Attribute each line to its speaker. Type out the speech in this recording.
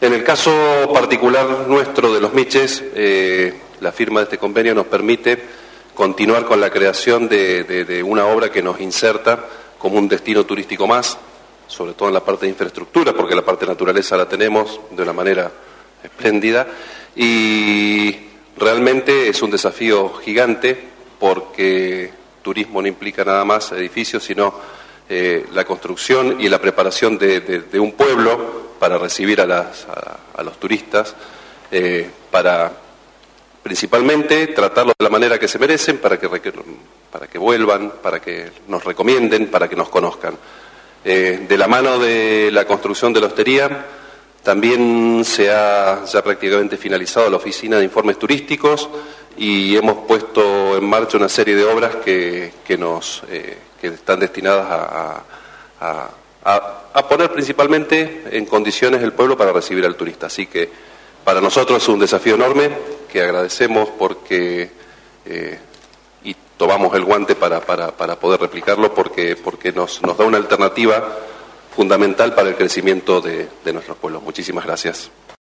Speaker 1: En el caso particular nuestro de los Miches, la firma de este convenio nos permite continuar con la creación de una obra que nos inserta como un destino turístico más, sobre todo en la parte de infraestructura, porque la parte de naturaleza la tenemos de una manera espléndida, y realmente es un desafío gigante porque turismo no implica nada más edificios, sino la construcción y la preparación de un pueblo para recibir a los turistas, para principalmente tratarlos de la manera que se merecen, para que vuelvan, para que nos recomienden, para que nos conozcan. De la mano de la construcción de la hostería, también se ha ya prácticamente finalizado la oficina de informes turísticos y hemos puesto en marcha una serie de obras que están destinadas a poner principalmente en condiciones el pueblo para recibir al turista. Así que para nosotros es un desafío enorme que agradecemos porque y tomamos el guante para poder replicarlo porque nos da una alternativa fundamental para el crecimiento de nuestros pueblos. Muchísimas gracias.